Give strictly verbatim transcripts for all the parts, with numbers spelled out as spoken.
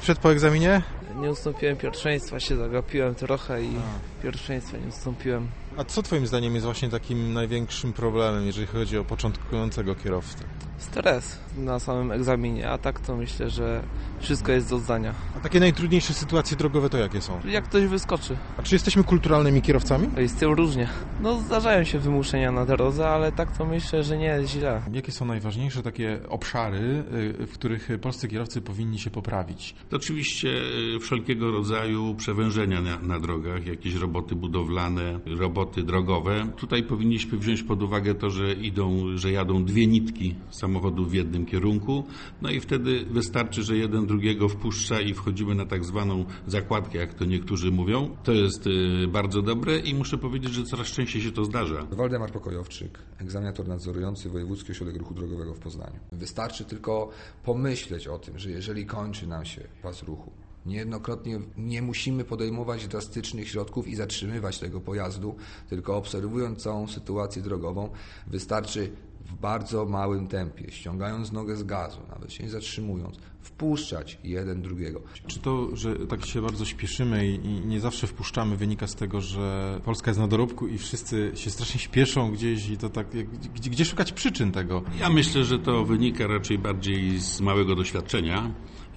przed po egzaminie? Nie ustąpiłem pierwszeństwa, się zagapiłem trochę i A. pierwszeństwa nie ustąpiłem. A co twoim zdaniem jest właśnie takim największym problemem, jeżeli chodzi o początkującego kierowcę? Stres na samym egzaminie, a tak to myślę, że wszystko jest do zdania. A takie najtrudniejsze sytuacje drogowe to jakie są? Jak ktoś wyskoczy. A czy jesteśmy kulturalnymi kierowcami? Jest z tym różnie. No zdarzają się wymuszenia na drodze, ale tak to myślę, że nie jest źle. Jakie są najważniejsze takie obszary, w których polscy kierowcy powinni się poprawić? To oczywiście wszelkiego rodzaju przewężenia na, na drogach, jakieś roboty budowlane, roboty drogowe. Tutaj powinniśmy wziąć pod uwagę to, że idą, że jadą dwie nitki samochodu w jednym kierunku, no i wtedy wystarczy, że jeden drugiego wpuszcza i wchodzimy na tak zwaną zakładkę, jak to niektórzy mówią. To jest bardzo dobre i muszę powiedzieć, że coraz częściej się to zdarza. Waldemar Pokojowczyk, egzaminator nadzorujący Wojewódzki Ośrodek Ruchu Drogowego w Poznaniu. Wystarczy tylko pomyśleć o tym, że jeżeli kończy nam się pas ruchu, niejednokrotnie nie musimy podejmować drastycznych środków i zatrzymywać tego pojazdu, tylko obserwując całą sytuację drogową, wystarczy w bardzo małym tempie, ściągając nogę z gazu, nawet się nie zatrzymując, wpuszczać jeden drugiego. Czy to, że tak się bardzo śpieszymy i nie zawsze wpuszczamy, wynika z tego, że Polska jest na dorobku i wszyscy się strasznie śpieszą gdzieś i to tak, gdzie, gdzie szukać przyczyn tego? Ja myślę, że to wynika raczej bardziej z małego doświadczenia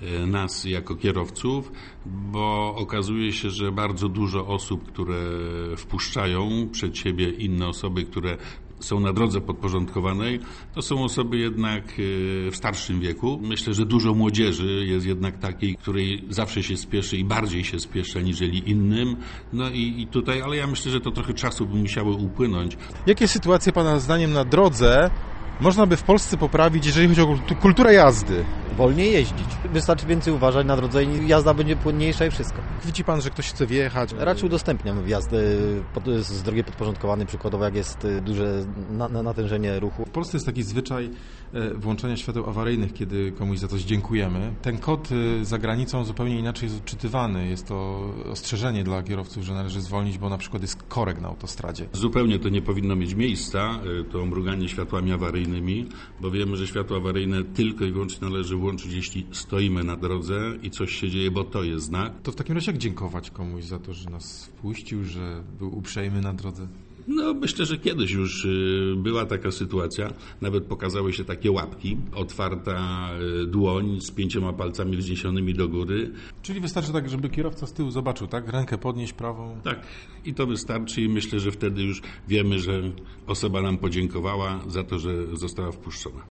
nas jako kierowców, bo okazuje się, że bardzo dużo osób, które wpuszczają przed siebie inne osoby, które są na drodze podporządkowanej, to są osoby jednak w starszym wieku. Myślę, że dużo młodzieży jest jednak takiej, której zawsze się spieszy i bardziej się spieszy aniżeli innym. No i, i tutaj, ale ja myślę, że to trochę czasu by musiało upłynąć. Jakie sytuacje Pana zdaniem na drodze można by w Polsce poprawić, jeżeli chodzi o kulturę jazdy? Wolniej jeździć. Wystarczy więcej uważać na drodze i jazda będzie płynniejsza i wszystko. Widzi Pan, że ktoś chce wjechać? Raczej udostępniam wjazdy pod, z drogi podporządkowanej, przykładowo jak jest duże na, na, natężenie ruchu. W Polsce jest taki zwyczaj włączenia świateł awaryjnych, kiedy komuś za coś dziękujemy. Ten kod za granicą zupełnie inaczej jest odczytywany. Jest to ostrzeżenie dla kierowców, że należy zwolnić, bo na przykład jest korek na autostradzie. Zupełnie to nie powinno mieć miejsca, to mruganie światłami awaryjnymi, bo wiemy, że światło awaryjne tylko i wyłącznie należy włączyć, jeśli stoimy na drodze i coś się dzieje, bo to jest znak. To w takim razie jak dziękować komuś za to, że nas wpuścił, że był uprzejmy na drodze? No myślę, że kiedyś już była taka sytuacja, nawet pokazały się takie łapki, otwarta dłoń z pięcioma palcami wzniesionymi do góry. Czyli wystarczy tak, żeby kierowca z tyłu zobaczył, tak? Rękę podnieść prawą. Tak, i to wystarczy i myślę, że wtedy już wiemy, że osoba nam podziękowała za to, że została wpuszczona.